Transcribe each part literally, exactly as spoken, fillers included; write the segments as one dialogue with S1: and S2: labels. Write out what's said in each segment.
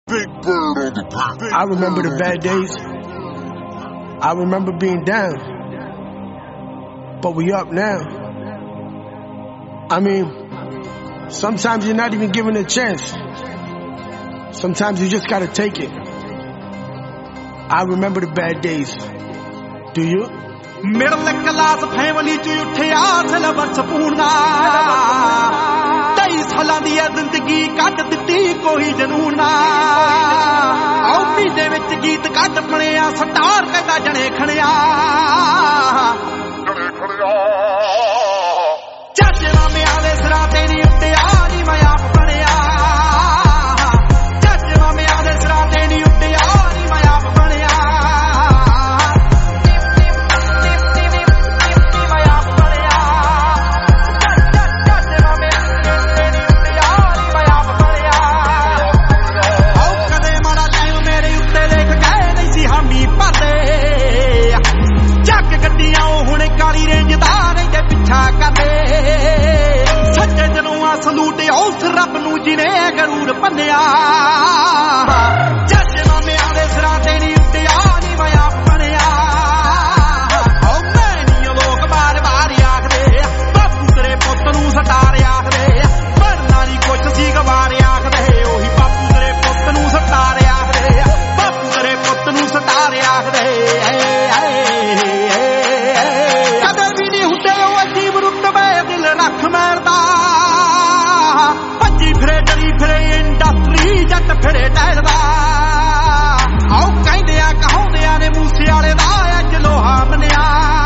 S1: Big bird on the beat.
S2: I remember the bad days. I remember being down. But we up now. I mean, sometimes you're not even given a chance. Sometimes you just gotta take it. I remember the bad days. Do you?
S3: Middle class family ਚ ਉੱਠਿਆ silver ਸਪੂਨਾ ਤੇਈ ਸਾਲਾਂ ਦੀ ਜ਼ਿੰਦਗੀ ਕੱਢ ਦਿੱਤੀ ਕੋਈ ਜਨੂਨ ਨਾ ਆਉਣੀ ਦੇ ਵਿੱਚ ਗੀਤ ਕੱਢ ਬਣਿਆ ਸਟਾਰ ਕਹਿੰਦਾ ਜਣੇ ਖਣਿਆ
S1: ਜਣੇ ਖਣਿਆ
S3: ਚੱਜ ਮਾਮਿਆਂ ਦੇ ਸਿਰਾਂ ਤੇ ਨਹੀਂ ਉੱਡਿਆ ਨੀ ਮੈਂ ਆਪ ਬਣਿਆ ਚੱਜ ਮਾਮਿਆਂ ਦੇ ਸਿਰਾਂ ਤੇ ਨਹੀਂ ਉੱਡਿਆ ਨੀ ਮੈਂ ਆਪ ਬਣਿਆ ਸਲੂਟ ਉਸ ਰੱਬ ਨੂੰ ਜਿਨੇ ਗਰੂਰ ਭੰਨਿਆ ਜੱਜ ਮਾਮਿਆਂ ਦੇ ਸਿਰਾਂ ਤੇ ਨਹੀਂ ਉੱਡਿਆ ਨੀ ਮੈਂ ਆਪ ਬਣਿਆ ਓ ਮੈਨੂੰ ਲੋਕ ਬਾਰ ਬਾਰ ਆਖਦੇ ਬਾਪੂ ਤੇਰੇ ਪੁੱਤ ਨੂੰ ਸਟਾਰ ਆਖਦੇ ਬਣਨਾ ਨਹੀਂ ਕੁਛ ਸੀ ਗਵਾਰ ਆਖਦੇ ਉਹੀ ਬਾਪੂ ਤੇਰੇ ਪੁੱਤ ਨੂੰ ਸਟਾਰ ਆਖਦੇ ਬਾਪੂ ਤੇਰੇ ਪੁੱਤ ਨੂੰ ਸਟਾਰ ਆਖਦੇ ਕਦੇ ਵੀ ਨਹੀਂ ਹੁੰਦੇ ਉਹ ਅਜੀਬ ਰੁਤਬੇ ਦਿਲ ਰੱਖ ਮੈਰਦਾ ਫਿਰੇ ਡਰੀ ਫਿਰੇ ਇੰਡਸਟਰੀ ਜੱਟ ਫਿਰੇ ਟਹਿਲਦਾ ਆਓ ਕਹਿੰਦੇ ਆ ਕਹਾਉਂਦਿਆਂ ਨੇ ਮੂਸੇ ਵਾਲੇ ਦਾ ਅੱਜ ਲੋਹਾ ਮੰਨਿਆ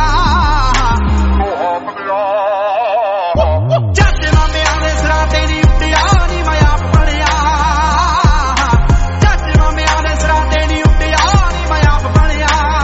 S1: ਲੋਹਾ ਮੰਨਿਆ
S3: ਜੱਟ ਮਾਮਿਆਂ ਦੇ ਸਿਰਾਂ ਤੇ ਨਹੀਂ ਉੱਡਿਆ ਨੀ ਮੈਂ ਆਪ ਬਣਿਆ ਜੱਟ ਮਾਮਿਆਂ ਦੇ ਸਿਰਾਂ ਤੇ ਨਹੀਂ ਉੱਡਿਆ ਨੀ ਮੈਂ ਆਪ ਬਣਿਆ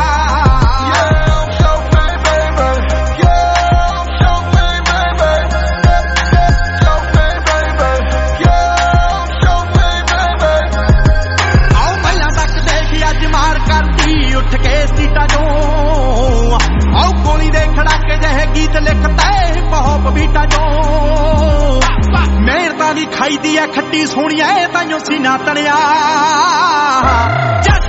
S3: ਉੱਠ ਕੇ ਸੀਟਾਂ ਚੋਂ ਆਓ ਗੋਲੀ ਦੇ ਖੜਾਕੇ ਜਿਹੇ ਗੀਤ ਲਿਖਦੇ ਬਹੁਤ ਬੀਟਾਂ ਚੋਂ ਮਿਹਨਤਾਂ ਦੀ ਖਾਈਦੀ ਐ ਖੱਟੀ ਸੋਹਣੀਆਂ ਤਾਈਓ ਸੀਨਾ ਤਣਿਆ